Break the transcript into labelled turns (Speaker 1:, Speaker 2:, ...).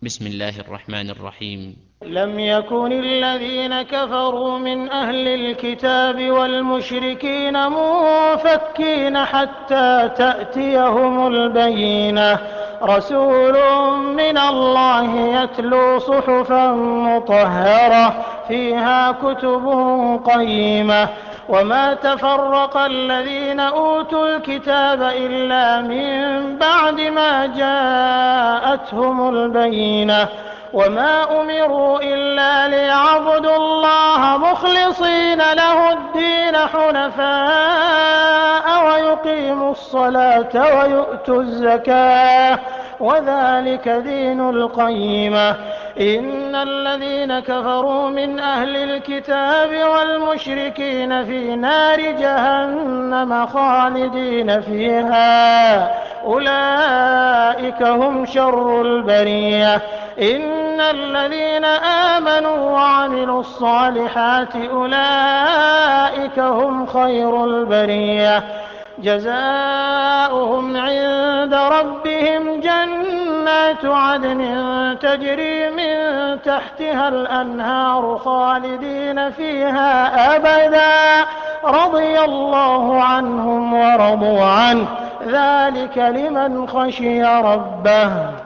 Speaker 1: بسم الله الرحمن الرحيم.
Speaker 2: لم يكن الذين كفروا من أهل الكتاب والمشركين منفكين حتى تأتيهم البينة. رسول من الله يتلو صحفا مطهرة فيها كتب قيمة. وما تفرق الذين أوتوا الكتاب إلا من بعد ما جاءتهم البينة. وما أمروا إلا ليعبدوا الله مخلصين له الدين حنفاء ويقيموا الصلاة ويؤتوا الزكاة وذلك دين القيمة. إن الذين كفروا من أهل الكتاب والمشركين في نار جهنم خالدين فيها أولئك هم شر البرية. إن الذين آمنوا وعملوا الصالحات أولئك هم خير البرية. جزاؤهم عند ربهم جنات عدن تجري من تحتها الأنهار خالدين فيها أبدا رضي الله عنهم ورضوا عنه ذلك لمن خشي ربه.